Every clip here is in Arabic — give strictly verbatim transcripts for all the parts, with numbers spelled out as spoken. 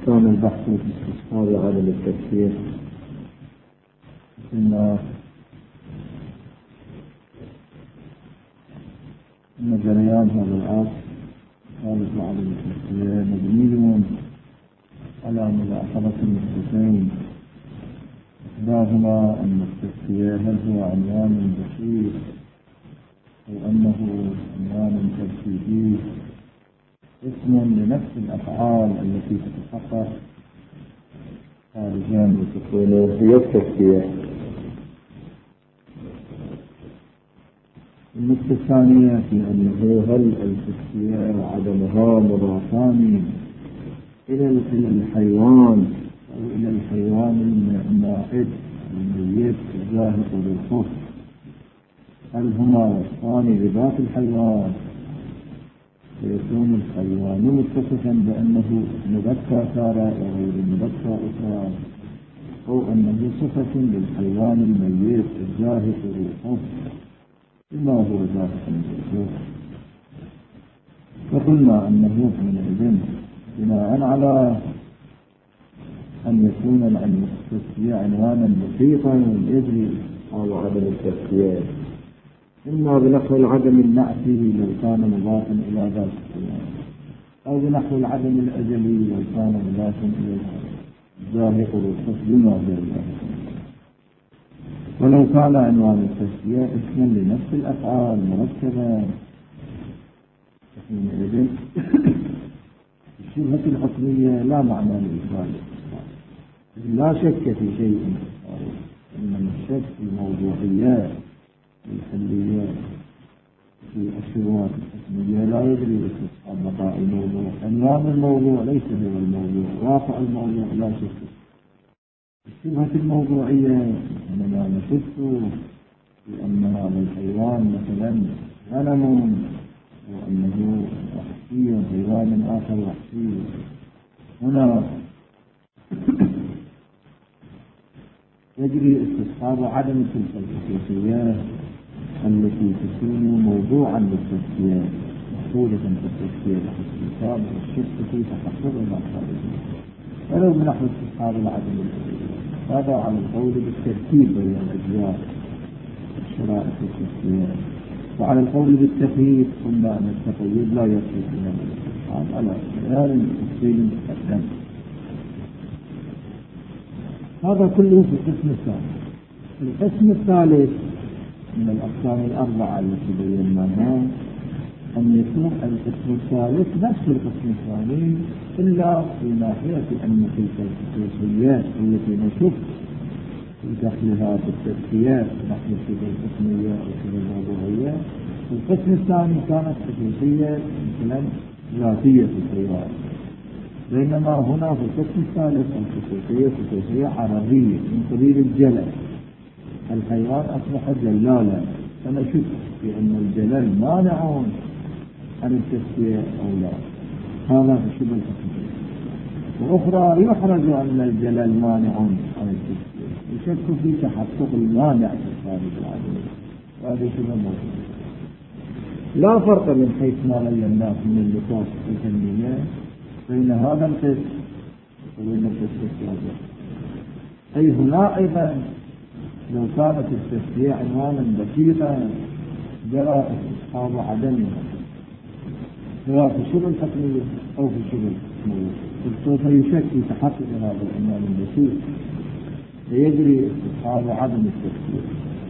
أقسام البحث في استصحاب عدم التفسير. إن إن جريان هذا الأصل خالص عدم التفسير مبني على ملاحظة النقطتين، إحداهما أن التفسير هل هو عنوان بسيط أو أنه عنوان تركيبي اسم لنفس الأفعال التي تتحقق خارجا وتكون هي التفسير. النقطة الثانية في أنه هل التفسير وعدمها مضافان إلى الحيوان أو إلى الحيوان المائت الميت الزاهق بالخف، هل هما وصفان لذات الحيوان فيكون الحيوان متصفا بأنه مذكر تارة وغير مذكر أخرى، أو أنه صفة للحيوان الميت الزاهق بالخف بما هو زاهق بالخف. فقلنا أنه حينئذ بناء على أن يكون التفسير عنوانا بسيطا يجري على عدم التفسير، إما بنحو العدم النعتي لو كان مضافا إلى ذات الحيوان، أو بنحو العدم الأزلي لو كان مضافا إلى الزاهق بالخف بما هو ذلك. ولو كان عنوان التفسير اسما لنفس الأفعال مركبا حينئذ الشبهة الحكمية لا معنى لإفادة، لا شك في شيء، إنما الشك في الموضوعيات الحليات في الشبهات الحكمية لا يدري استصحاب بقاء الموضوع. عنوان الموضوع ليس هو الموضوع، واقع الموضوع لا شك. الشبهة الموضوعية إنما نشك في أن هذا الحيوان مثلا غنم وأنه وحشي وحيوان آخر وحشي. هنا يجري استصحاب عدم تلك الخصوصيات التي تكون موضوعا للتفسير محصولة في التفسير باستثاب والشك في تحققها خارجيا، ولو بنحو استصحاب العدم الأزلي. هذا على القول بالترتيب بين الأجزاء الشرائط التفسير، وعلى القول بالتقييد قلنا أن التقييد لا يصل إلى الاستصحاب على خيار تفصيل مقدم. هذا كله في القسم الثاني. القسم الثالث من الأقسام الأربعة التي بيناها أن يكون القسم الثالث نفس القسم الثاني، إلا في ناحية أن تلك الخصوصيات التي نشوف في دخلها في التزكيات نحن شبه الحكمية أو شبه الموضوعية، القسم الثاني كانت خصوصية مثلا ذاتية في الحيوان، بينما هنا في القسم الثالث الخصوصية خصوصية عرضية من قبيل الجلل. الحيوان أصبح جلالا، فنشك في أن الجلل مانع عن التزكية أو لا، هذا في شبه الحكمية. وأخرى يحرج أن الجلل مانع عن التزكية، يشك في تحقق المانع في الخارج العادي، وهذا شبه موضوع. لا فرق من حيث ما بيناه من اللقاء الفنية بين هذا القسم وبين القسم الثالث. أي هنا أيضا لو كانت التسمية عنوانا بسيطا جرى استصحاب عدمها سواء في شبه الحكمية أو في شبه الحكمية، فسوف يشك في تحقق هذا العنوان البسيط فيجري استصحاب عدم التسمية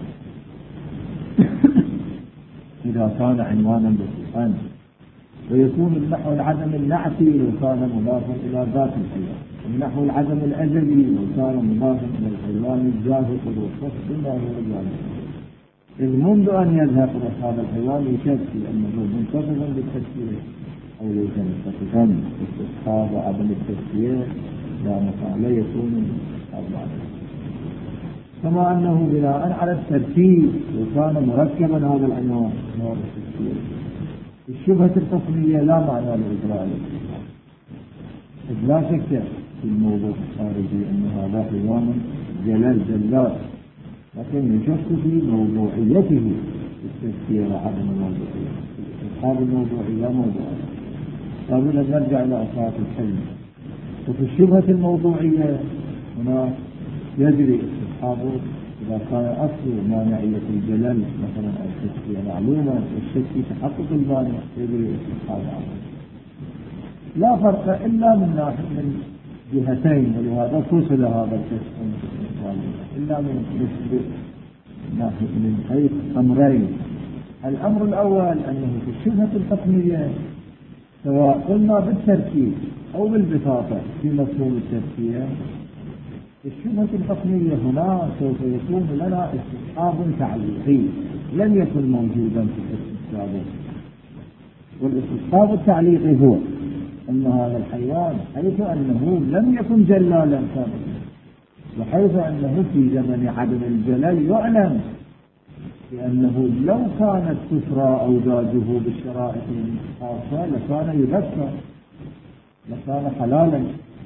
إذا كان عنوانا بسيطا، ويكون النحو العدم النعتي لو كان مضافا إلى ذات الحيوان، ونحو العدم الأزلي لو كان مضافا إلى الحيوان الزاهق والوصف بما هو ذلك. إذ منذ أن يذهب روح هذا الحيوان يشك في أنه منتصفا بالتسكير أو ليس منتصفا. استصحاب عدم التسكير لا مفعل يكون أربعة، كما أنه بناء على الترتيب لو كان مركبا هذا العنوان هذا التسكير. الشبهة التصميمية لا معنى لإجراء الاستثناء، إذ لا شك في الموضوع الخارجي أن هذا حيوان جلال جلال، لكن يشك في موضوعيته التفسير عدم الموضوعية. أصحاب الموضوعية موضوعية. قبل أن نرجع إلى أساس الحلم، وفي الشبهة الموضوعية هنا يجري استصحابه إذا كان أصل مانعية الجلل مثلا الشك معلومة والشك في تحقق المانع يجري استصحابه. لا فرق إلا من ناحية من جهتين، ولهذا فصل هذا الكشف إلا من ناحية من حيث أمرين. الأمر الأول أنه في الشبهة الحكمية سواء قلنا بالتركيب أو بالبساطة في مفهوم التركية، في الشبهة الحكمية هنا سوف يكون لنا استصحاب تعليقي لم يكن موجودا في الاسم السابق. والاستصحاب التعليقي هو أن هذا الحيوان حيث أنه لم يكن جلالا سابقا، وحيث أنه في زمن عدم الجلال يعلم لأنه لو كانت تسرى أوزاجه بالشرائط الخاصة لكان يذكر لكان حلالا،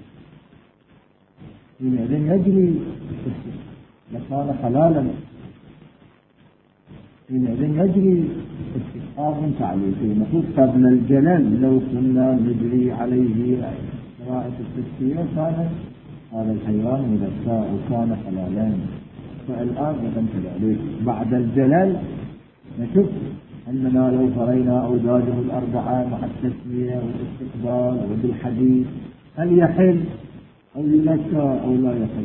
حينئذ يجري لكان حلالا حينئذ يجري استصحاب تعليقي. نقول قبل الجلال لو كنا نجري عليه شرائط التسكية كان هذا الحيوان مذكى وكان حلالا، فالآن غدا كذلك بعد الجلال نشوف أننا لو فرينا أوزاجه الأربعة مع التسمية والاستقبال وبالحديث هل يحل أو يذكى أو لا يحل،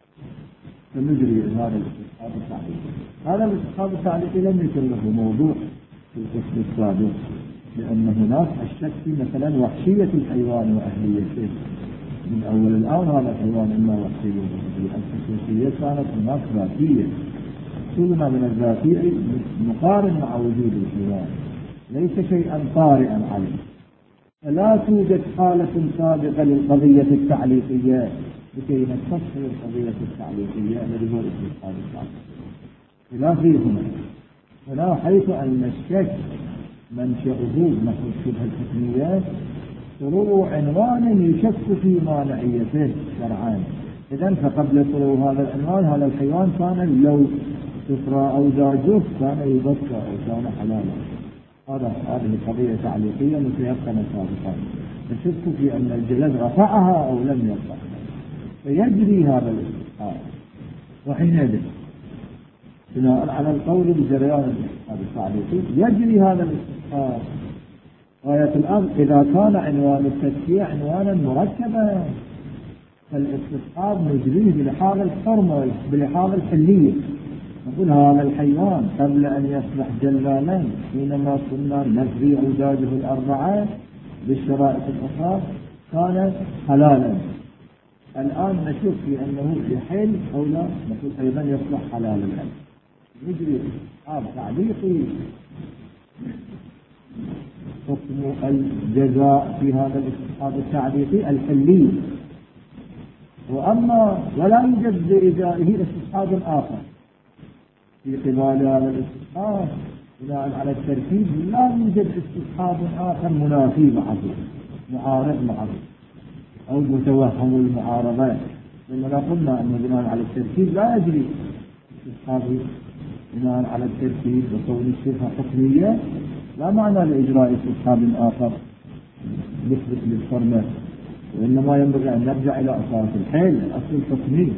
فنجري هذا الاستصحاب التعليقي. هذا الاستصحاب التعليقي لم يكن له موضوع في القسم السابق، لأن هناك الشك في مثلا وحشية الحيوان وأهليته من أول الآن. هذا الحيوان إما وحشية الخصوصية كانت هناك ذاتية، كلنا من الذاتية مقارن مع وجود الحيوان ليس شيئا طارئا عليه، فلا توجد حالة سابقة للقضية التعليقية لكي نستفسر القضية التعليقية الذي هو الاستصحاب التعليقي. خلافي هنا هنا حيث أن الشك منشأه نحو الشبهة الحكمية طلوع عنوان يشك في مانعيته شرعان. إذن فقبل طلوع هذا العنوان هذا الحيوان كان لو تسرى أوزاجه كان يذكى أو كان حلالا. هذا هذه القضية تعليقية متيقنة سابقا، نشك في أن الجلد رفعها أو لم يرفعها، فيجري هذا الاستصحاب. وحينئذ بناء على القول بجريان الاستصحاب التعليقي يجري هذا الاستصحاب. غاية الأمر إذا كان عنوان التزكية عنوانا مركبا فالاستصحاب نجريه بلحاظ الحرمة بلحاظ الحلية. نقول هذا الحيوان قبل أن يصبح جلالا حينما كنا نجري أوزاجه الأربعة بالشرائط الأخرى كان حلالا، الآن نشوف في أنه يحل أو لا، نقول أيضا يصبح حلالا الآن. نجري استصحاب تعليقي حكم الجزاء في هذا الاستصحاب التعليقي الحلي. وأما ولا يوجد بإجائه استصحاب آخر في قبال هذا الاستصحاب بناء على التركيب، لا يوجد استصحاب آخر منافي معه معارض معه أو متوهم المعارضات، لأننا قلنا أن بناء على التركيب لا يجري استصحاب بناء على التركيب وكون الشبهة حكمية لا معنى لإجراء استصحاب آخر مثبت للحرمة، وإنما ينبغي أن نرجع إلى أساس الحيل الأصل الحكمي.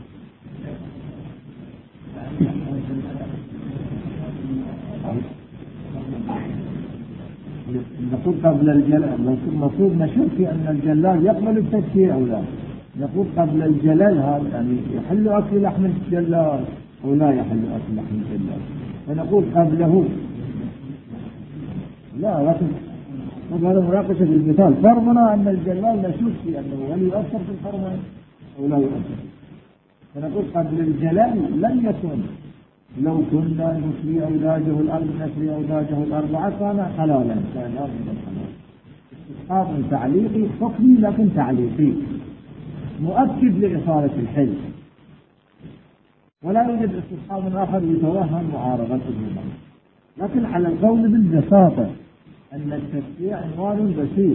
نقول قبل الجلال المفروض نشوف في أن الجلال يقبل التزكية أو لا. نقول قبل الجلال هذا يعني يحل أكل لحم الجلال أو لا يحل أكل لحم الجلال، فنقول قبله لا. لكن هذا مناقشة بالمثال. فرضنا أن الجلال نشوف في أنه هل يؤثر في الحرمة أو لا يؤثر، فنقول قبل الجلال لم يكن لو كنا نسري أوزاجه الأرض نسري أوزاجه الأربعة كان حلالا كان الأرض من الحلال. استصحاب تعليقي حكمي لكن تعليقي مؤكد لإصالة الحل، ولا يوجد استصحاب آخر يتوهم معارضته. لكن على القول بالبساطة أن التزكية عنوان بسيط،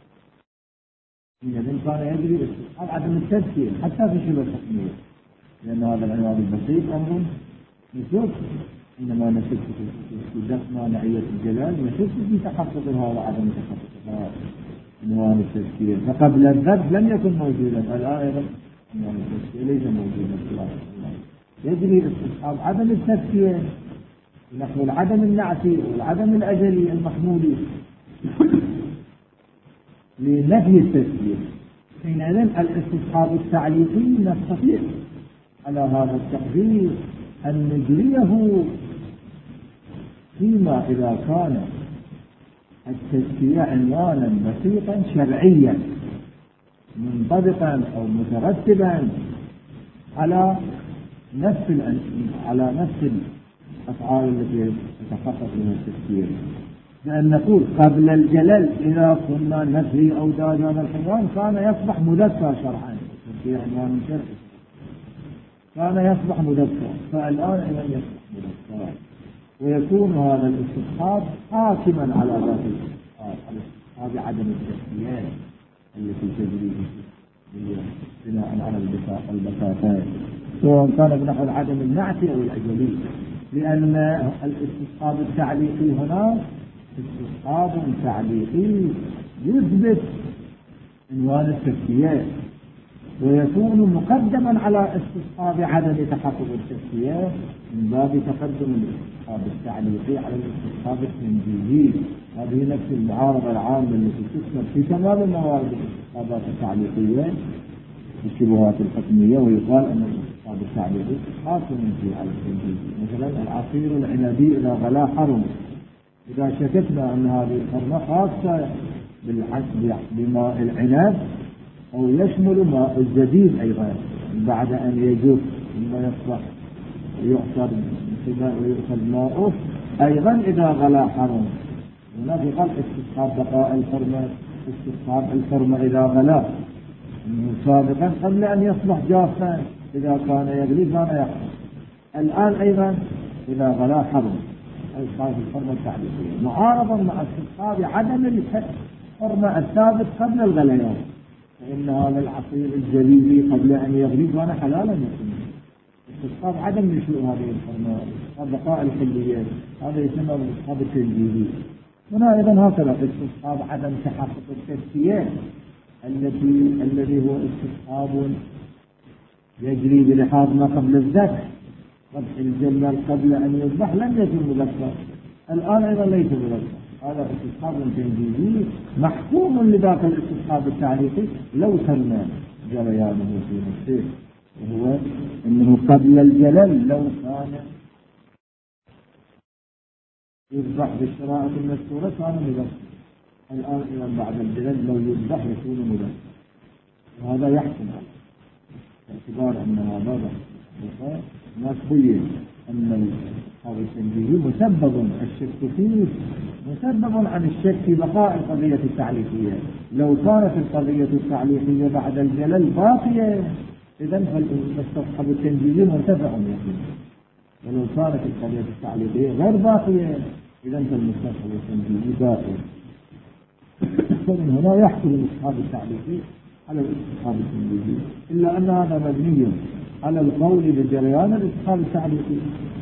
إذا كان يجري استصحاب عدم التزكية حتى في شبه الحكمية، لأن هذا العنوان البسيط أمر نشوف إنما نشوف في دفع مانعية الجلال نشوف في تحقق هذا عدم تحقق عنوان التزكية، فقبل الذبح لم يكن موجودا، الآن أيضا عنوان التزكية ليس موجودا. يجري استصحاب عدم التزكية نحو العدم النعتي والعدم الأجلي المحمولي لنفي التزكية. حينئذ الاستصحاب التعليقي نستطيع على هذا التقدير أن نجريه فيما إذا كان التزكية عنوانا بسيطا شرعيا منطبقا أو مترتبا على نفس على نفس الأفعال التي تتحقق منها التزكية، بأن نقول قبل الجلل إذا كنا نفي أوداج هذا الحيوان كان يصبح مذكر شرعا، التزكية عنوان شرعي كان يصبح مذكر، فالآن إذا يصبح مذكر ويكون هذا الاستصحاب حاكما على ذات الاستصحاب، على استصحاب عدم التزكية التي تجري بناء على البساطات، سواء كان بنحو عدم النعتي أو الأجلي، لأن الاستصحاب التعليقي هنا استصحاب تعليقي يثبت عنوان التزكية ويكون مقدما على استصحاب عدم تحقق التزكية من باب تقدم الاستصحاب التعليقي على الاستصحاب التنجيزي. هذه نفس المعارضة العامة التي تثبت في تمام الموارد الاستصحابات التعليقية الشبهات الحكمية، ويقال أن الاستصحاب التعليقي استصحاب تنجيزي على التنجيزي. مثلا العصير العنبي إذا غلا حرم، إذا شككنا أن هذه الحرمة خاصة بماء العنب أو يشمل ماء الزبيب أيضا بعد أن يجف ثم يصبح ويؤثر ويؤخذ ماؤه أيضا إذا غلا حرم. هنا في قال استصحاب بقاء الحرمة، استصحاب الحرمة إذا غلا سابقا قبل أن يصبح جافا، إذا كان يغلي كان يحرم. الآن أيضا إذا غلا حرم، استصحاب الحرمة التعليقية معارضا مع استصحاب عدم الحرمة الثابت قبل الغليان، فإن هذا العصير الزبيبي قبل أن يغلي كان حلالا يكون. استصحاب عدم نشوء هذه الحرمة، استصحاب بقاء الحلية، هذا يسمى الاستصحاب التنجيزي. هنا أيضا هكذا استصحاب عدم تحقق التزكية التي الذي هو استصحاب يجري بلحاظ ما قبل الذبح. ذبح الجمل قبل أن يذبح لم يكن مذكر، الآن أيضا ليس مذكر، هذا استصحاب تنجيزي محكوم لذاك الاستصحاب التعليقي لو تم جريانه في نفسه، وهو أنه قبل الجلل لو كان يذبح بالشرائط المذكورة كان مذكر، الآن إذا بعد الجلل لو يذبح يكون مذكر، وهذا يحكم باعتبار أن هذا ما تبين أن الاستصحاب التنجيزي مسبب الشك فيه مسبب عن الشك في بقاء القضية التعليقية. لو كانت القضية التعليقية بعد الجلل باقية إذن فالاستصحاب التنجيزي مرتفع يكون، ولو كانت القضية التعليقية غير باقية إذن فالاستصحاب التنجيزي باقي. فمن هنا يحكم الاستصحاب التعليقي على الاستصحاب التنجيزي، إلا أن هذا مبني على القول بجريان الاستصحاب التعليقي،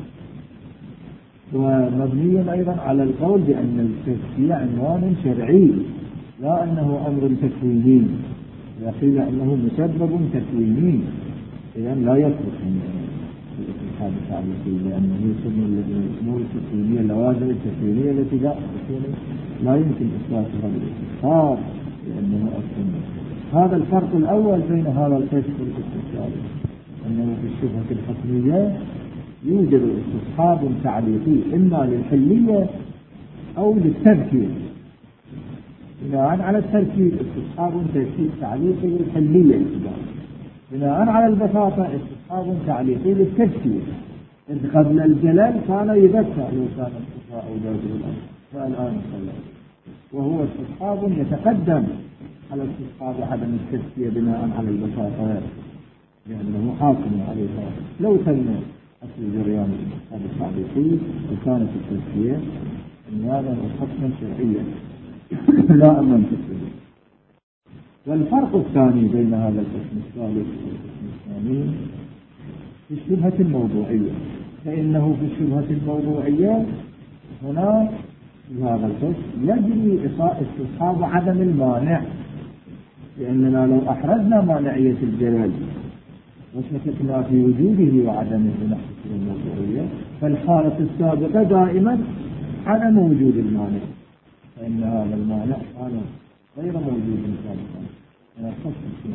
ومبني أيضا على القول بأن التزكية عنوان شرعي لا أنه أمر تكويني، وقيل أنه مسبب تكويني، إذا لا يصلح الاستصحاب التعليقي لأنه يسمى الأمور التكوينية اللوازم التكوينية التي لا لا يمكن إثباتها بالاستصحاب لأنه أصلا. هذا الفرق الأول بين هذا القسم والاستثناء، أنه في الشبهة الحكمية يوجد استصحاب تعليقي إما للحلية أو للتذكير، بناء على التركيب استصحاب تعليقي للحلية، بناء على البساطة استصحاب تعليقي للتذكير. إذ قبل الجلال كان يذكر لو كان الصفاء أو داخل الأرض، فالآن صلى، وهو استصحاب يتقدم على استصحاب عدم التزكية بناء على البساطة لأنه حاكم عليها. لو تم أصل جريان الاستصحاب التعليقي وكانت التزكية أن هذا حكما شرعيا لا أمام تكويني. والفرق الثاني بين هذا القسم الثالث والقسم الثاني في الشبهة الموضوعية، فإنه في الشبهة الموضوعية هنا هذا القسم يجري استصحاب عدم المانع، لأننا لو أحرزنا مانعية الجلال وشككنا في وجوده وعدمه بنحو الموضوعية، فالحالة السابقة دائما عدم وجود المانع، فإن هذا المانع كان غير موجود سابقا. أنا أخصص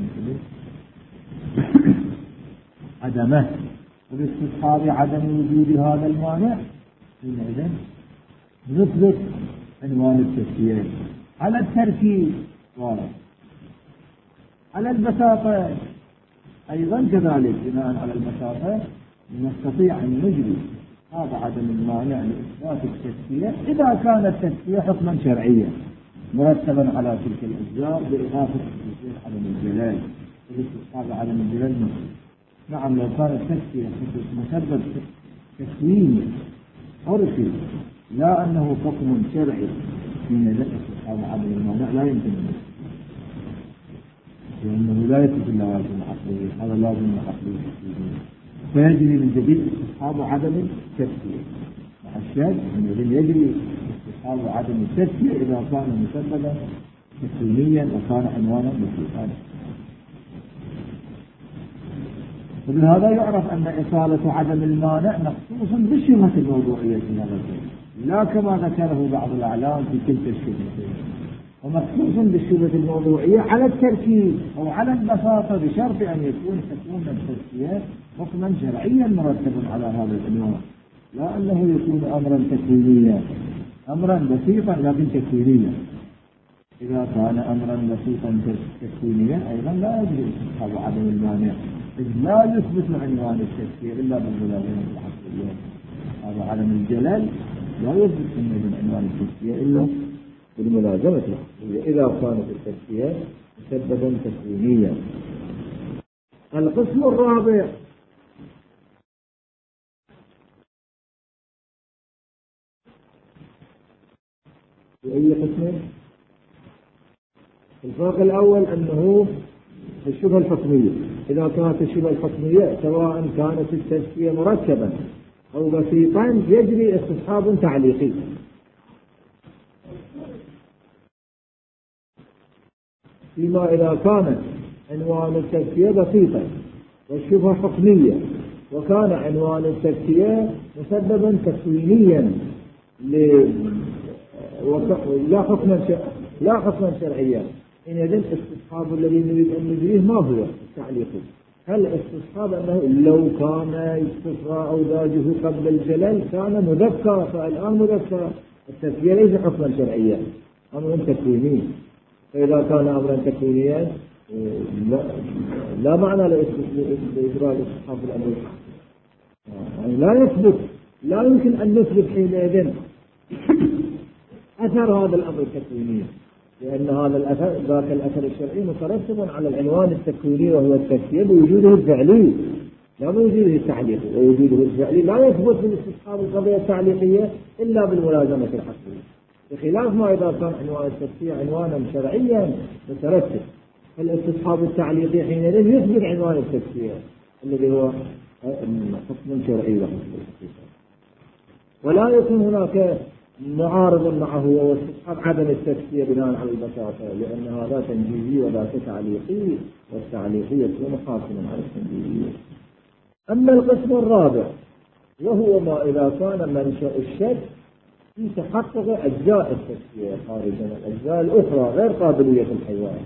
عدمه وباستصحاب عدم وجود هذا المانع، حينئذ نثبت عنوان التسوية على التركيب وارد، على البساطة أيضا كذلك. بناء على البساطة نستطيع أن نجري هذا عدم المانع لإثبات التسوية إذا كانت التسوية حكما شرعيا مرتبا على تلك الأجزاء بإضافة عدم الجلال وباستصحاب عدم الجلال نفسه. نعم، لو كانت التسوية مسبب تكويني عرفي لا أنه حكم شرعي من استصحاب عدم المانع لا يمكن أن يكون، لأنه لا يثبت إلا لازم عقلي، هذا لازم عقلي، فيجري من جديد استصحاب عدم التسوية مع الشك أنه يجري استصحاب عدم التسوية إذا كان مسببا تكوينيا وكان عنوانا بسيطا. وبهذا يعرف أن إصالة عدم المانع مخصوص بالشبهة الموضوعية في هذا الشيء، لا كما ذكره بعض الأعلام في كلتا الشبهتين، ومخصوص بالشبهة الموضوعية على التركيب أو على البساطة بشرط أن يكون حكم التسوية حكما شرعيا مرتبا على هذا العنوان، لا أنه يكون أمرا تكوينيا، أمرا بسيطا لكن تكوينيا. إذا كان أمرا بسيطا تكوينيا أيضا لا يجوز استصحاب عدم المانع، إذ لا يثبت عنوان التسوية إلا بالملازمة العقلية. هذا عدم الجلال لا يثبت من عنوان التسوية إلا بالملازمة العقلية إذا كانت التسوية مسببا تكوينيا. القسم الرابع في أي قسم؟ الفرق الأول أنه الشبهة الحكمية، إذا كانت الشبهة الحكمية سواء كانت التسوية مركبا أو بسيطا يجري استصحاب تعليقي. فيما إذا كانت عنوان التسوية بسيطا والشبهة حكمية وكان عنوان التسوية مسببا تكوينيا لا حكما لا حكما شرعيا، إن يدل استصحاب الذي نريد أن نجريه ما هو التعليق؟ هل استصحاب أنه لو كان استصغاء أوداجه قبل الجلال كان مذكر فالآن مذكر، التسوية ليس حكما شرعيا، أمر تكويني. فإذا كان أمرا تكوينيا لا, لا معنى لإجراء استصحاب الأمر، يعني لا يثبت، لا يمكن أن نثبت حينئذ أثر هذا الأمر التكويني، لأن هذا الأثر ذاك الأثر الشرعي مترتب على العنوان التكويني وهو التسوية بوجوده الفعلي لا بوجوده التعليقي، ووجوده الفعلي لا يثبت من استصحاب القضية التعليقية إلا بالملازمة العقلية، بخلاف ما إذا كان عنوان التسوية عنوانا شرعيا مترتب. الاستصحاب التعليقي حينئذ يثبت عنوان التسوية الذي هو حكم شرعي له، ولا يكون هناك معارض معه واستصحاب عدم التسوية بناء على البساطة، لأن هذا تنجيزي وذاك تعليقي، والتعليقي يكون حاكما على التنجيزية. أما القسم الرابع وهو ما إذا كان منشأ الشك في تحقق أجزاء التسوية خارجا الأجزاء الأخرى غير قابلية الحيوان،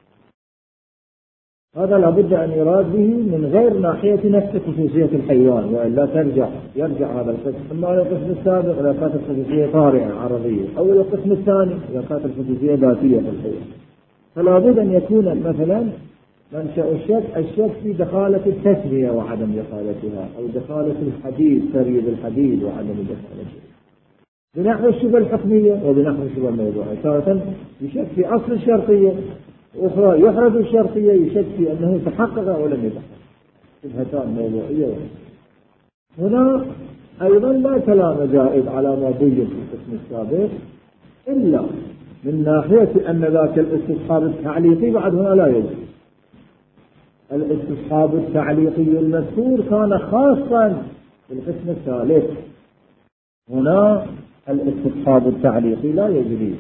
هذا لابد أن يراد به من غير ناحية نفس خصوصية الحيوان، وإلا ترجع يرجع هذا القسم إما إلى القسم السابق إذا كانت الخصوصية طارئة عرضية، أو إلى القسم الثاني إذا كانت الخصوصية ذاتية في الحيوان. فلا بد أن يكون مثلا منشأ الشك الشك في دخالة التسوية وعدم دخالتها، أو دخالة الحديد تريد الحديد وعدم دخالتها، بنحو الشبهة الحكمية وبنحو الشبهة الموضوعية. تارة يشك في أصل الشرطية، أخرى يحرز الشرطية يشك في أنه تحقق ولم يتحقق، شبهتان موضوعية. هنا أيضا لا كلام زائد على ما بين في القسم السابق إلا من ناحية أن ذاك الاستصحاب التعليقي بعد هنا لا يجوز. الاستصحاب التعليقي المذكور كان خاصا في القسم الثالث، هنا الاستصحاب التعليقي لا يجري،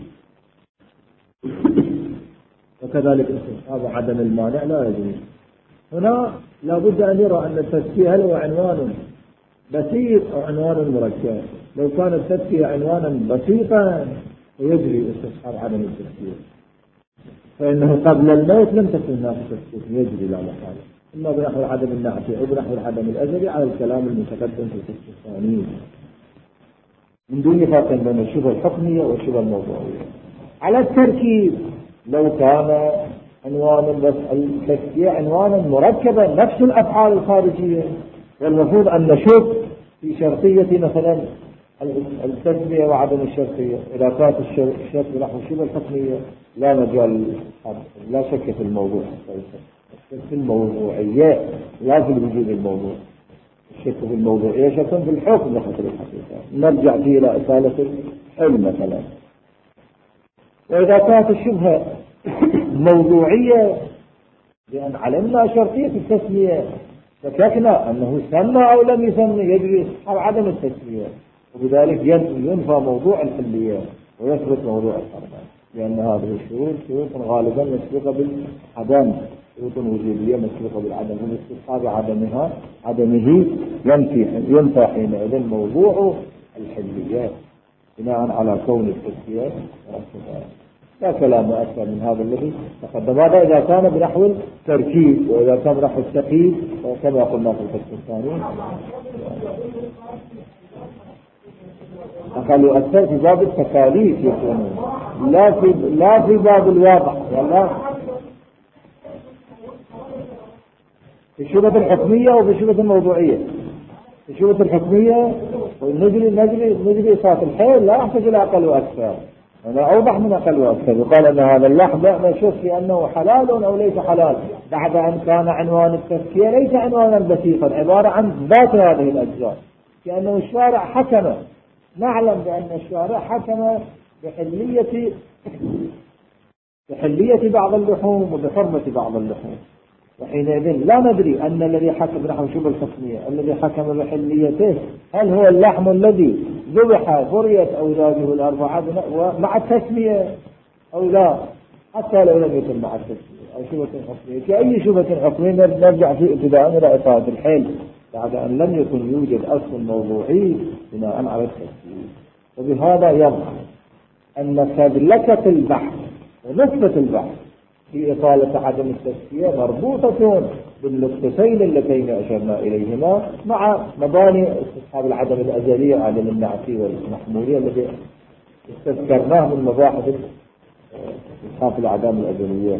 وكذلك استصحاب عدم المانع لا يجري. هنا لابد أن يرى أن التزكية هل هو عنوان بسيط أو عنوان مركب. لو كان التزكية عنوانا بسيطا فيجري استصحاب عدم التزكية، فإنه قبل الموت لم تكن هناك تزكية، يجري لا محالة، إما بنحو عدم النعتي أو بنحو العدم الأزلي على الكلام المتقدم في القسم الثاني، من دون فرق بين الشبهة الحكمية والشبهة الموضوعية. على التركيب لو كان عنوانا بس التزكية عنوانا مركبا نفس الأفعال الخارجية، والمفروض أن نشوف في شرطية مثلا التسمية وعدم الشرطية. إذا كانت الشرط نحو الشبهة الحكمية لا مجال، لا شك في الموضوع، في الموضوعية لا في الوجود الموضوع. الشك في الموضوعية شك في الحكم نحو الحقيقة، نرجع فيه إلى إصالة الحلم مثلا. وإذا كانت الشبهة موضوعية لأن علمنا شرطية التسمية شككنا أنه سمى أو لم يسمى، يجري استصحاب عدم التسمية، وبذلك ينفى موضوع الحلية ويثبت موضوع الحرمان، لأن هذه الشروط شروط غالبا مسبوقة بالعدم، شروط وجودية مسبوقة بالعدم، والاستصحاب عدمها عدمه ينفي ينفى حينئذ موضوع الحلية بناء على كون التسمية. لا كلام أكثر من هذا الذي تقدم. هذا إذا كان بنحو التركيب، وإذا كان بنحو التقييد كما قلنا في القسم الثاني أقل أكثر في باب التكاليف يكون، لا في لا في باب الواقع، ولا في الشبهة الحكمية وفي الشبهة الموضوعية. في الشبهة الحكمية نجري نجري نجري صات الحيل لا يحتاج إلى أقل وأكثر، أنا أوضح من أقل وأكثر. يقال أن هذا اللحظة نشوف في أنه حلال أو ليس حلال بعد أن كان عنوان التزكية ليس عنوانا بسيطا عبارة عن ذات هذه الأجزاء، كأنه الشارع حكم، نعلم بأن الشارع حكم بحلية بحلية بعض اللحوم وبحرمة بعض اللحوم، وحينئذ لا ندري أن الذي حكم نحو شبه الحكمية الذي حكم بحليته هل هو اللحم الذي ذبح فريت أولاده الأربعة مع التسمية أو لا، حتى لو لم يكن مع التسمية أو شبهة حكمية. كأي شبهة حكمية نرجع في ابتداء إلى إصابة الحيل بعد أن لم يكن يوجد أصل موضوعي بناء على التسمية. وبهذا يظهر أن سلكة البحث ونسبة البحث في إطالة عدم التزكية مربوطة بالنقطتين اللتين أشرنا إليهما مع مباني استصحاب العدم الأزلية عدم النعتي والمحمولية الذي استذكرناه من مباحث استصحاب العدم الأزلية.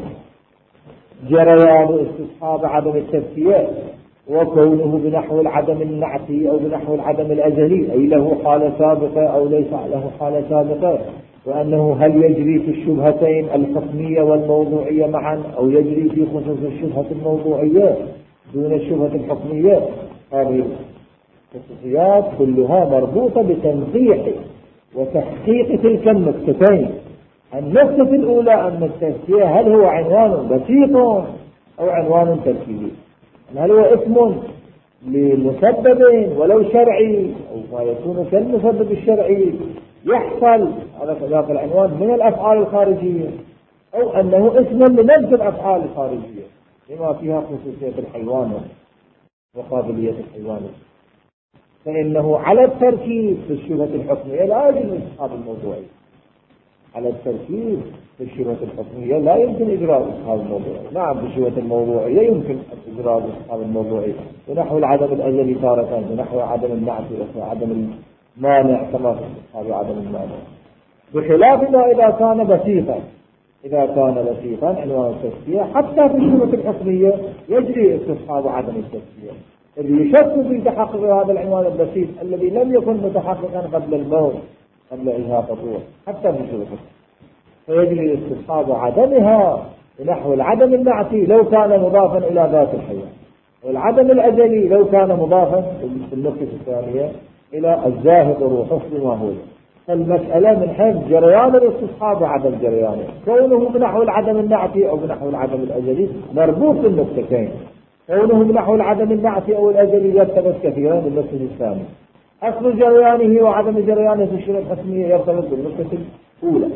جريان استصحاب عدم التزكية وكونه بنحو العدم النعتي أو بنحو العدم الأزلي، أي له حالة سابقة أو ليس له حالة سابقة، وأنه هل يجري في الشبهتين الحكمية والموضوعية معا أو يجري في خصوص الشبهة الموضوعية دون الشبهة الحكمية. هذه الخصوصيات كلها مربوطة بتنقيح وتحقيق تلك النقطتين. النقطة الأولى أن التزكية هل هو عنوان بسيط أو عنوان تركيبي، هل هو اسم لمسبب ولو شرعي أو ما يكون كالمسبب الشرعي يحصل على ذاك العنوان من الأفعال الخارجية، أو أنه اسم لنفس الأفعال الخارجية لما فيها خصوصية الحيوان وقابلية الحيوان، فإنه على التركيب في الشبهة الحكمية لا يمكن استصحاب الموضوعي. على التركيب في الشبهة الحكمية لا يمكن إجراء استصحاب الموضوعي. نعم في الشبهة الموضوعية يمكن إجراء استصحاب الموضوعي ونحو العدم الأزلي تارة، ونحو عدم النعت وعدم مانع كما في استصحاب عدم المانع، بخلاف ما إذا كان بسيطا. إذا كان بسيطا عنوان التزكية حتى في الشبهة الحكمية يجري استصحاب عدم التزكية، إذ يشك في تحقق هذا العنوان البسيط الذي لم يكن متحققا قبل الموت قبل إلهاق الروح حتى في الشبهة، فيجري استصحاب عدمها نحو العدم النعتي لو كان مضافا إلى ذات الحيوان، والعدم الأزلي لو كان مضافا في النقطة الثانية إلى الزاهد روحه بما هو. فالمسألة من حيث جريان الاستصحاب وعدم جريانه، كونه بنحو العدم النعتي أو بنحو العدم الأزلي مربوط بالنقطتين، كونه بنحو العدم النعتي أو الأزلي يرتبط كثيرا بالنقطة الثانية، أصل جريانه وعدم جريانه في الشروط الحتمية يرتبط بالنقطة الأولى.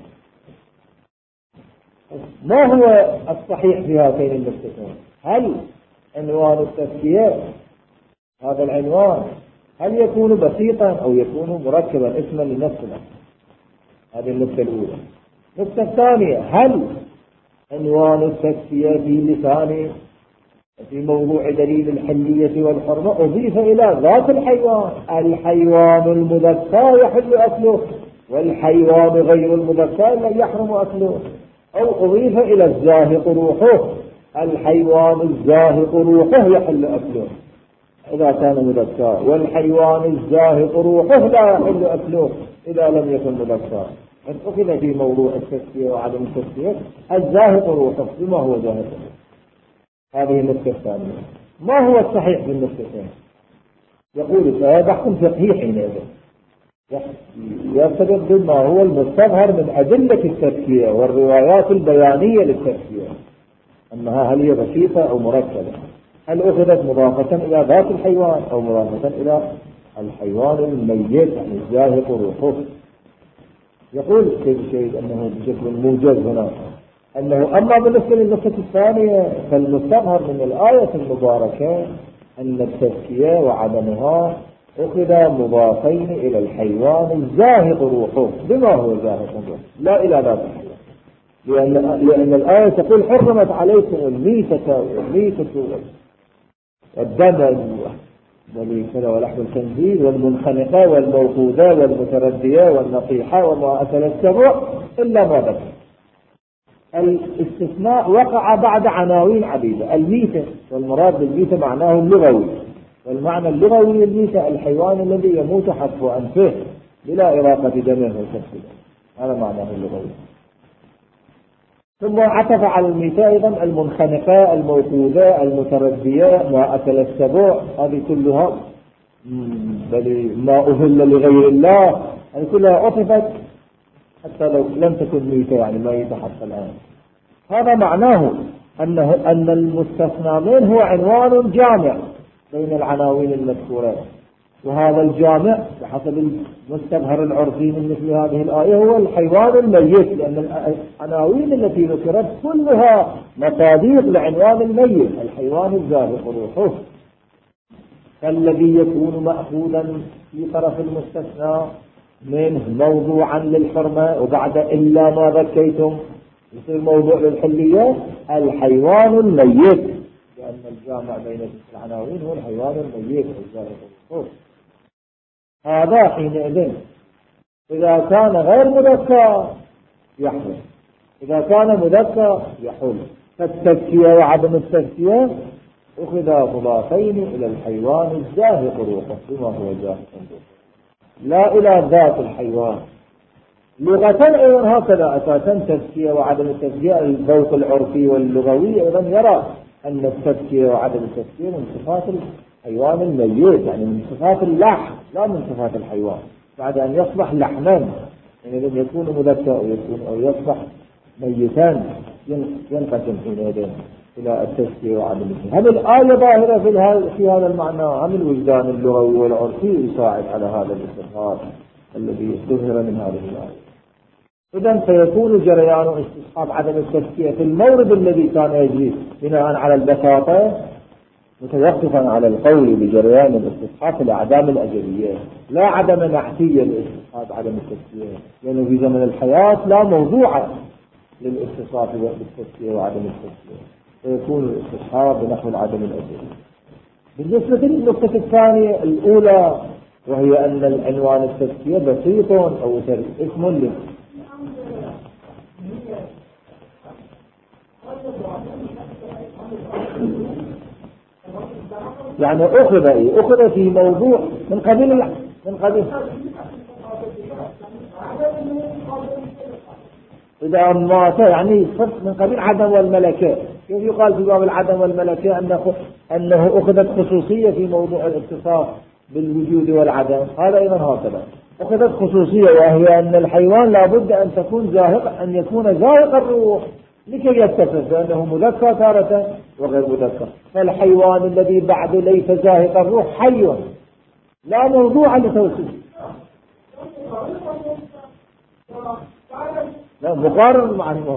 ما هو الصحيح في هاتين النقطتين؟ هل عنوان التزكية هذا العنوان هل يكون بسيطا أو يكون مركبا اسما لنفسنا؟ هذه النقطة الأولى. النقطة الثانية، هل عنوان التزكية في لسان في موضوع دليل الحلية والحرمة أضيف إلى ذات الحيوان؟ الحيوان المذكى يحل أكله والحيوان غير المذكى لا يحرم أكله، أو أضيف إلى الزاهق روحه، الحيوان الزاهق روحه يحل أكله إذا كان مذكى، والحيوان الزاهق روحه لا يحل أكله إذا لم يكن مذكى. أخذ في موضوع التزكية وعدم التزكية الزاهق روحه بما هو زاهق. هذه النقطة الثانية. ما هو الصحيح في النقطتين؟ يقول فهذا بحث فقهي حينئذ يرتبط بما هو المستظهر من أدلة التزكية والروايات البيانية للتزكية، أنها هل هي بسيطة أو مركبة، هل أخذت مضافة إلى ذات الحيوان أو مضافة إلى الحيوان الميت يعني الزاهق روحه. يقول سيد الشهيد أنه بشكل موجز هنا أنه أما بالنسبة للنقطة الثانية فالمستظهر من الآية المباركة أن التزكية وعدمها أخذ مضافين إلى الحيوان الزاهق روحه بما هو زاهق روحه لا إلى ذات الحيوان، لأن, لأن الآية تقول حرمت عليكم الميتة والميتة والدم ولحم الخنزير والمنخنقة والموقوذة والمتردية والنطيحة وما أكل السبع إلا ما ذكر. الاستثناء وقع بعد عناوين عديدة. الميتة والمراد بالميتة معناه اللغوي، والمعنى اللغوي للميتة الحيوان الذي يموت حتف أنفه بلا إراقة دمه وكسبه، هذا معناه اللغوي. ثم عطف على الميتة أيضا المنخنقة الموقوذة المتردية ما أكل السبع، هذه كلها بل ما أهل لغير الله، هذه كلها عطفت حتى لو لم تكن ميتة يعني ما يتحصل الآن. هذا معناه أنه أن المستثنى منه هو عنوان جامع بين العناوين المذكورة، وهذا الجامع بحسب المستظهر العرفي من مثل هذه الآية هو الحيوان الميت، لأن العناوين التي ذكرت كلها مصاديق لعنوان الميت الحيوان الزاهق روحه، فالذي يكون مأخوذا في طرف المستثنى منه موضوعا للحرمة وبعد إلا ما ذكيتم يصير موضوع للحلية الحيوان الميت، لأن الجامع بين العناوين هو الحيوان الميت الزاهق روحه. هذا حينئذ إذا كان غير مذكى يحل، إذا كان مذكى يحل. فالتزكية وعدم التزكية أخذ مضافين إلى الحيوان الزاهق روحه بما هو زاهق روحه لا إلى ذات الحيوان. لغة أيضا هكذا أساسا تزكية وعدم التزكية الذوق العرفي واللغوي أيضا يرى أن التزكية وعدم التزكية من صفات الحيوان الميت، يعني من صفات اللحم لا من صفات الحيوان، بعد أن يصبح لحما يعني لم يكون مذكى أو يكون أو يصبح ميتان ينقسم حينئذ إلى التزكية وعدم التزكية. هل الآية ظاهرة في في هذا المعنى أم الوجدان اللغوي والعرفي يساعد على هذا الاستظهار الذي استظهر من هذه الآية؟ إذن فيكون جريان استصحاب عدم التزكية في المورد الذي كان يجري بناء على البساطة متوقفا على القول بجريان الاستصحاب في الأعدام الأجلية، لا عدم نعتية لاستصحاب عدم التزكية، لأنه في زمن الحياة لا موضوع للاستصحاب بالتزكية وعدم التزكية، فيكون الاستصحاب بنحو العدم الأجلي. بالنسبة للنقطة الثانية الأولى وهي أن العنوان التزكية بسيط أو اسم له يعني أخذ إيه؟ أخذ في موضوع من قبيل من قبيل إذا مات يعني من قبيل عدم والملكة. كيف يقال في باب العدم والملكة أنه أنه أخذت خصوصية في موضوع الاتصاف بالوجود والعدم؟ هذا أيضا هكذا أخذت خصوصية، وهي أن الحيوان لابد أن تكون زاهق أن يكون زاهق الروح لكي يتصف بأنه مذكى تارة وغير مذكى. فالحيوان الذي بعد ليس زاهق الروح حي لا موضوع لتوصيف، لا مقارن مع الموت،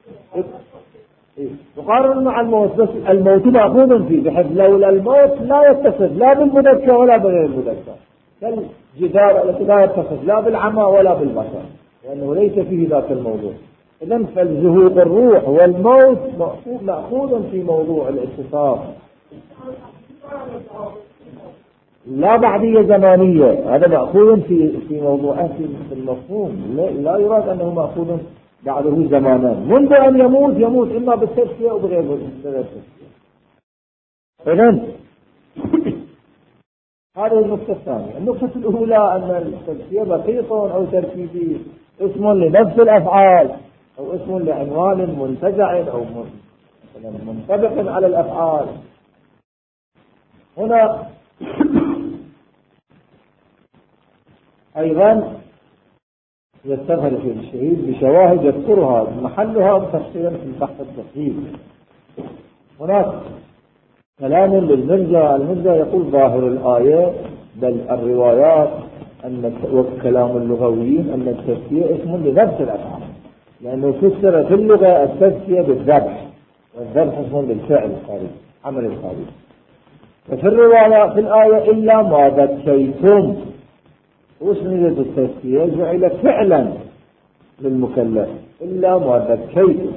مقارن مع الموت، بس الموت مأخوذ فيه، بحيث لولا الموت لا يتصف لا بالمذكر ولا بغير المذكر، كالجدار التي لا يتصف لا بالعمى ولا بالبصر، لأنه ليس فيه ذاك الموضوع. إذن فالزهوق الروح والموت مأخوذ في موضوع الاتصاف، لا بعدية زمانية، هذا مأخوذ في في موضوعه في المفهوم، لا يراد أنه مأخوذ بعده زمانا، منذ أن يموت يموت إما بالتزكية أو بغير التزكية. إذن هذه النقطة الثانية. النقطة الأولى أن التزكية بسيط أو تركيبي، اسم لنفس الأفعال أو اسم لعنوان منتزع أو منطبق على الأفعال. هنا أيضا يستظهر في الشهيد بشواهد يذكرها محلها تفصيلا في البحث التفصيلي. هناك كلام للمرجع، المرجع يقول ظاهر الآية بل الروايات أن وكلام اللغويين أن التزكية اسم لنفس الأفعال، لأنه فسر في اللغة التزكية بالذبح، والذبح اسم للفعل الخارجي، عمل الخارجي. وفي الرواية في الآية إلا ما ذكيتم، واسندت التزكية جعلت فعلا للمكلف، إلا ما ذكيتم،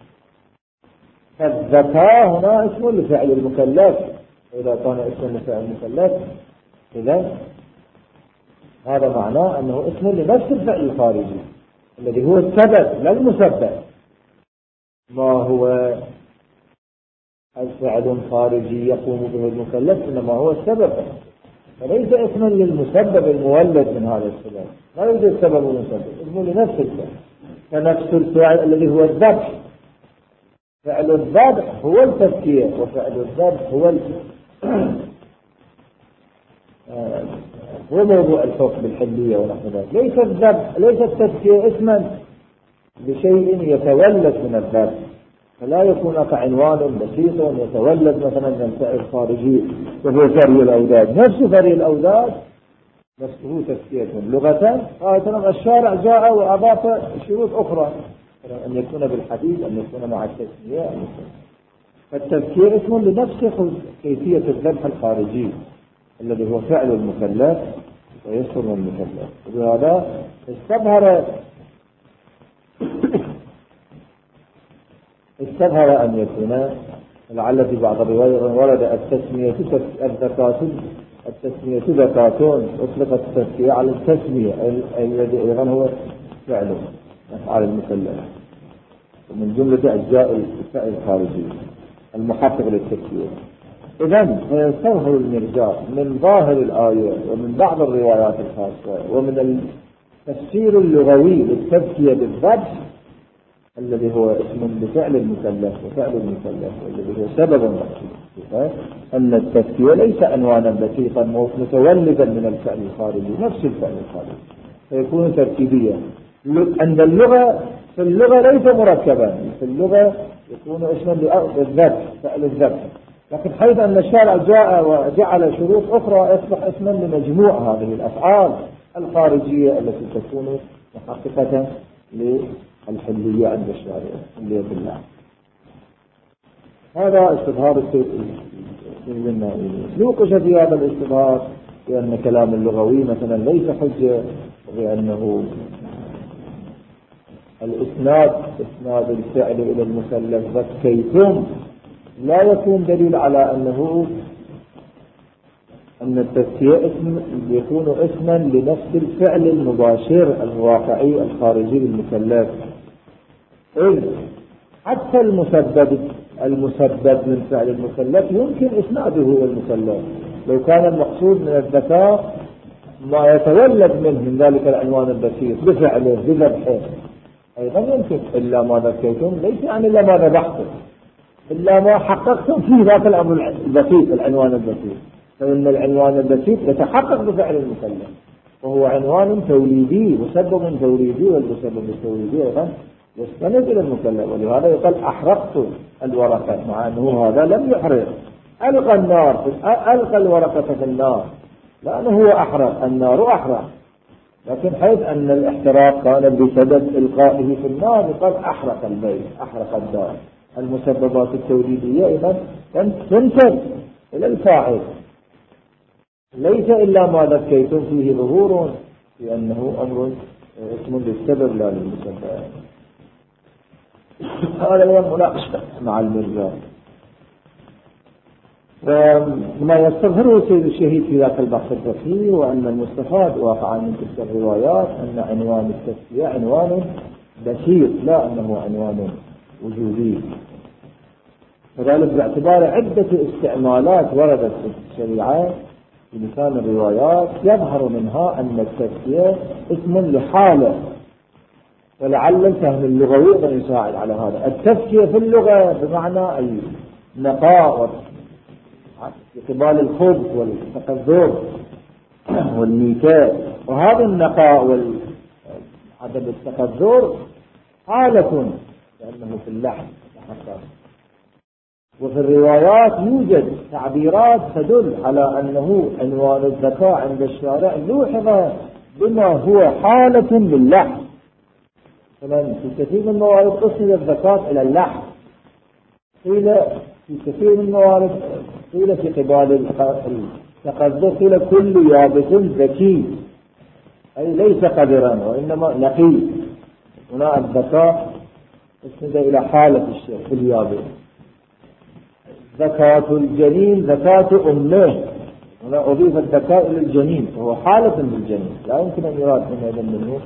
فالذكاء هنا اسم لفعل المكلف، إذا كان اسم لفعل المكلف إذا هذا معناه أنه اسم لنفس الفعل الخارجي الذي هو السبب لا المسبب. ما هو الفعل خارجي يقوم به المكلف إنما هو السبب، فليس اسما للمسبب المولد من هذا السبب، لا يوجد سبب ومسبب، اسم لنفس الفعل. فنفس الفعل الذي هو الذبح، فعل الذبح هو التزكية، وفعل الذبح هو ال... هو موضوع الحكم بالحلية ونحو ذلك. ليس الذبح ليس التزكية اسما لشيء يتولد من الذبح، فلا يكون كعنوان بسيط يتولد مثلا من الفعل الخارجي وهو فري الأوداد. نفس فري الأوداد نفسه تزكية لغة. مثلا الشارع جاء وأضاف شروط أخرى، أن يكون بالحديث، أن يكون مع التسمية، فالتزكية اسم لنفس كيفية الذبح الخارجي الذي هو فعل المكلف ويسر المكلف. وهذا استظهر استظهر أن يكون لعل في بعض الروايات ورد التسمية الزكاة، التسمية زكاة، أطلقت التزكية على التسمية الذي أيضا هو فعله أفعال المكلف، ومن جملة أجزاء الفعل الخارجي المحقق للتزكية. إذن يستظهر المرجاء من ظاهر الآية ومن بعض الروايات الخاصة ومن التفسير اللغوي للتزكية بالذبح الذي هو اسم بفعل المكلف وفعل المكلف والذي هو سبب بسيط، أن التزكية ليس عنوانا بسيطا متولدا من الفعل الخارجي، نفس الفعل الخارجي، فيكون تركيبيا. عند اللغة في اللغة ليس مركبا، في اللغة يكون اسما للذبح، فعل الذبح، لكن حيث أن الشارع جاء وجعل شروط أخرى يصبح اسما لمجموع هذه الأفعال الخارجية التي تكون محققة للحلية عند الشارع حلية الله. هذا استظهار السيد النائي. نوقش في هذا الاستظهار بأن كلام اللغوي مثلا ليس حجة، بأنه الإسناد إسناد الفعل إلى المكلف ذكيتم لا يكون دليل على أنه أن التزكية اسم يكون اسما لنفس الفعل المباشر الواقعي الخارجي للمكلف، إذ حتى المسبب المسبب من فعل المكلف يمكن إسناده إلى المكلف لو كان المقصود من الذكاء ما يتولد منه من ذلك العنوان البسيط بفعله بذبحه، أيضا يمكن. إلا ما ذكيتم ليس يعني إلا ما ذبحتم، إلا ما حققتم فيه ذاك الأمر البسيط العنوان البسيط، فإن العنوان البسيط يتحقق بفعل المكلف وهو عنوان توليدي مسبب توليدي، والمسبب التوليدي أيضا يستند إلى المكلف. ولهذا يقال أحرقت الورقة، مع أنه هذا لم يحرق، ألقى النار ألقى الورقة في النار، لأنه هو أحرق، النار أحرق، لكن حيث أن الاحتراق كان بسبب إلقائه في النار قد أحرق البيت، أحرق الدار. المسببات التوليدية إذن تنسب إلى الفاعل، ليس إلا ما ذكيتم فيه ظهور، لأنه أمر اسم للسبب لا للمسبب. هذا هو مناقشة مع المرجع. وما يستظهره سيد الشهيد في ذاك البحث الفقهي وأن المستفاد واقعا من تلك الروايات أن عنوان التسمية عنوان بسيط، لا أنه عنوان وجودي، وذلك باعتبار عدة استعمالات وردت في الشريعة في لسان الروايات يظهر منها أن التسمية اسم لحاله، ولعل الفهم اللغوي يساعد على هذا. التسمية في اللغة بمعنى أي نقاء في قبال الخبث والتقذر والميتاء، وهذا النقاء وعدم التقذر حالة لأنه في اللحن حقا. وفي الروايات يوجد تعبيرات تدل على أنه عنوان الذكاء عند الشارع لوحظ بما هو حالة للحن. مثلا في كثير من الموارد أسند الذكاء إلى اللحن، قيل في كثير من الموارد قيل في قبال التقذر قيل كل يابس ذكي، أي ليس قدرا وإنما نقي. هنا الذكاء اسند إلى حالة الشيء في اليابس. زكاة الجنين زكاة أمه، هنا أضيف الذكاء إلى الجنين وهو حالة للجنين، لا يمكن أن يراد من هذا منه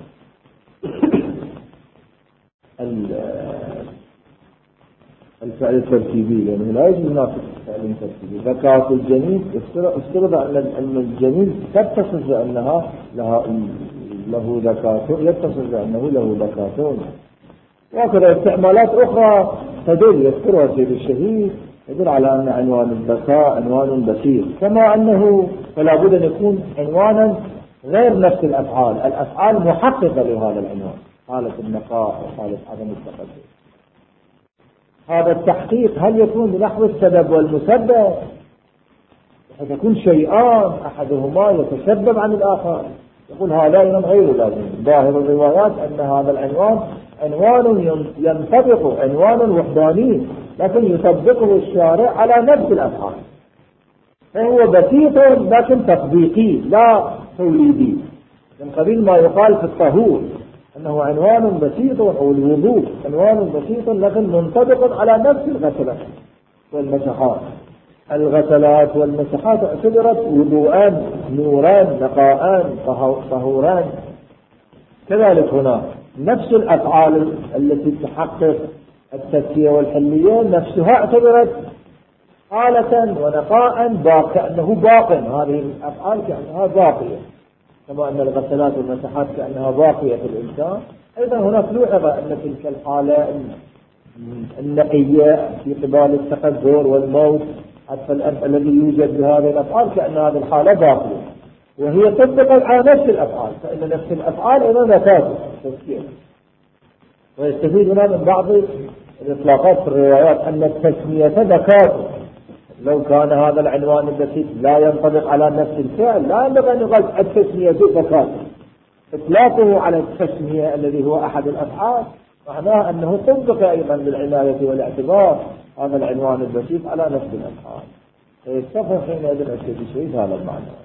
الفعل الترتيبي، لأنه لا يجب ينافق الفعل الترتيبي. زكاة الجنين افترض أن الجنين تتصف بأنها لها له زكاة، يتصف بأنه له زكاة. وهكذا استعمالات أخرى تدل يذكرها سيد الشهيد يدل على أن عنوان الذكاء عنوان بسيط، كما أنه فلا بد أن يكون عنوانا غير نفس الأفعال، الأفعال محققة لهذا العنوان، حالة النقاء وحالة عدم التقدم. هذا التحقيق هل يكون بنحو السبب والمسبب، بحيث يكون شيئان أحدهما يتسبب عن الآخر؟ يقول هذا أيضا غير لازم. ظاهر الروايات أن هذا العنوان عنوان ينطبق، عنوان وحداني، لكن يطبقه الشارع على نفس الأفعال، فهو بسيط لكن تطبيقي لا توليدي، من قبيل ما يقال في الطهور أنه عنوان بسيط، أو الوضوء عنوان بسيط لكن منطبق على نفس الغسلات والمسحات. الغسلات والمسحات اعتبرت وضوءان نوران نقاءان طهوران. كذلك هنا نفس الأفعال التي تحقق التزكية والحلية نفسها اعتبرت حالة ونقاء كأنه باق، هذه الأفعال كأنها باقية، كما أن الغسلات والمسحات كأنها باقية في الإنسان. أيضا هناك لوحظ أن تلك الحالة النقية في قبال التقذر والموت حتى الأب الذي يوجد بهذه الأفعال كأن هذه الحالة باقية، وهي تطبق على نفس الأفعال، فإن نفس الأفعال أيضا ذكاء تزكية. ويستفيد هنا من بعض الإطلاقات في الروايات أن التسمية ذكاء. لو كان هذا العنوان البسيط لا ينطبق على نفس الفعل لا ينبغي أن يقال التسمية ذكاء. إطلاقه على التسمية الذي هو أحد الأفعال معناه أنه طبق أيضا بالعناية والاعتبار هذا العنوان البسيط على نفس الأفعال، فيستفهم حينئذ الشيء هذا المعنى.